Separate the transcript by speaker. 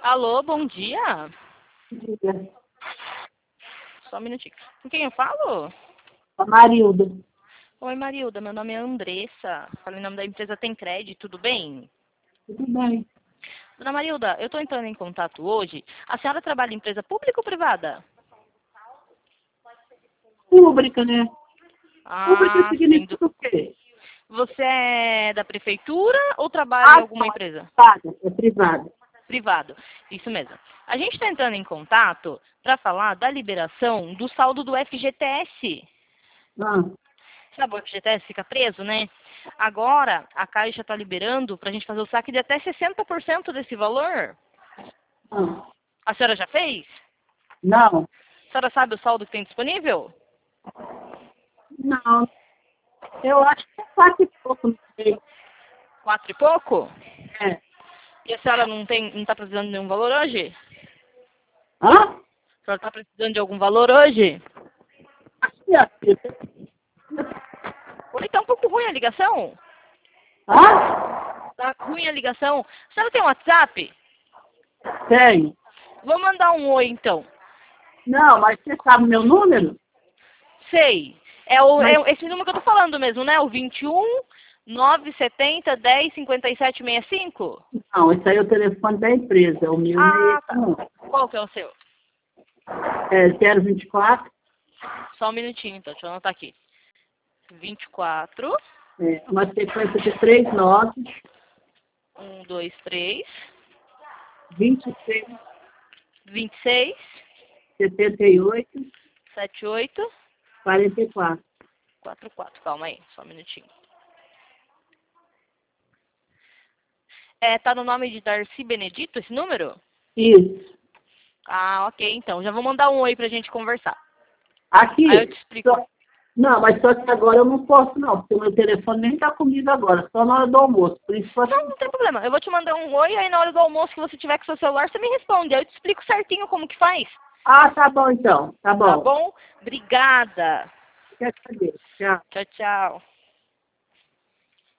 Speaker 1: Alô, bom dia.
Speaker 2: Diga.
Speaker 1: Só um minutinho. Com quem eu falo?
Speaker 2: A Marilda.
Speaker 1: Oi, Marilda. Meu nome é Andressa. Falei em nome da empresa Tem Crédito, tudo bem?
Speaker 2: Tudo bem.
Speaker 1: Dona Marilda, eu estou entrando em contato hoje. A senhora trabalha em empresa pública ou privada?
Speaker 2: Pública, né? Pública
Speaker 1: Ah, sendo.
Speaker 2: significa o quê?
Speaker 1: Você é da prefeitura ou trabalha em alguma
Speaker 2: Tá.
Speaker 1: empresa?
Speaker 2: Privada. É privada.
Speaker 1: Privado. Isso mesmo. A gente está entrando em contato para falar da liberação do saldo do FGTS.
Speaker 2: Ah,
Speaker 1: Sabe, o FGTS fica preso, né? Agora, a Caixa está liberando para a gente fazer o saque de até 60% desse valor.
Speaker 2: ah.
Speaker 1: A senhora já fez?
Speaker 2: Não.
Speaker 1: A senhora sabe o saldo que tem disponível?
Speaker 2: Não. Eu acho que é 4 e pouco, não sei.
Speaker 1: 4 e pouco?
Speaker 2: É.
Speaker 1: E a senhora não está precisando de nenhum valor hoje?
Speaker 2: Hã?
Speaker 1: A senhora está precisando de algum valor hoje?
Speaker 2: Aqui, ó.
Speaker 1: Oi, tá um pouco ruim a ligação.
Speaker 2: Hã?
Speaker 1: Tá ruim a ligação. A senhora tem um WhatsApp?
Speaker 2: Tenho.
Speaker 1: Vou mandar um oi, então.
Speaker 2: Não, mas você sabe meu número?
Speaker 1: Sei.
Speaker 2: Mas
Speaker 1: Esse número que eu tô falando mesmo, né? O 21 970 10 57 65?
Speaker 2: não, esse aí é o telefone da empresa. O meu não é
Speaker 1: Ah,
Speaker 2: esse,
Speaker 1: tá.
Speaker 2: não.
Speaker 1: Qual que é o seu?
Speaker 2: É 024,
Speaker 1: Só um minutinho, então. Deixa eu anotar aqui. 24,
Speaker 2: uma sequência de 39,
Speaker 1: 1, 2, 3,
Speaker 2: 26,
Speaker 1: 26,
Speaker 2: 78,
Speaker 1: 78,
Speaker 2: 44.
Speaker 1: 44. Calma aí, só um minutinho. É, tá no nome de Darcy Benedito esse número?
Speaker 2: Isso.
Speaker 1: Ah, ok, então. Já vou mandar um oi pra gente conversar. Aí eu
Speaker 2: Aqui,
Speaker 1: te explico.
Speaker 2: não, mas só que agora eu não posso não, porque o meu telefone nem está comigo agora, só na hora do almoço. Por isso pode...
Speaker 1: Não, não tem problema. Eu vou te mandar um oi, aí na hora do almoço que você tiver com seu celular, você me responde. Aí eu te explico certinho como que faz.
Speaker 2: Ah, tá bom então, tá
Speaker 1: Tá
Speaker 2: bom.
Speaker 1: bom? Obrigada.
Speaker 2: Quer saber? Tchau.
Speaker 1: Tchau, tchau.